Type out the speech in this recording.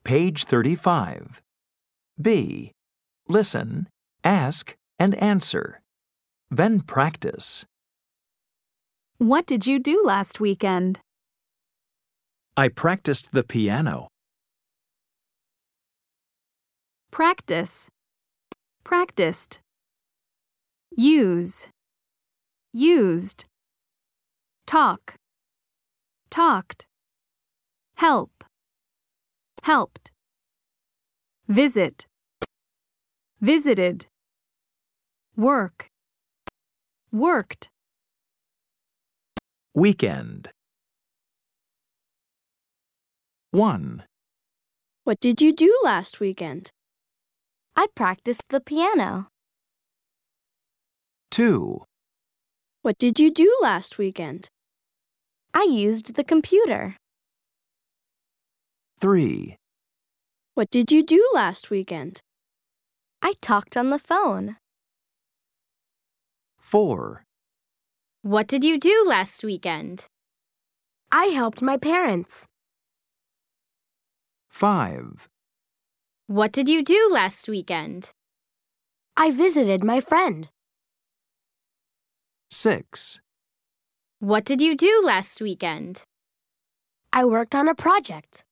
Page 35. B. Listen, ask, and answer. Then practice. What did you do last weekend? I practiced the piano. Practice. Practiced. Use. Used. Talk. Talked. Help. Helped. Visit. Visited. Work. Worked. Weekend. 1, What did you do last weekend? I practiced the piano. 2, What did you do last weekend? I used the computer. 3, What did you do last weekend? I talked on the phone. 4, What did you do last weekend? I helped my parents. 5, What did you do last weekend? I visited my friend. 6, What did you do last weekend? I worked on a project.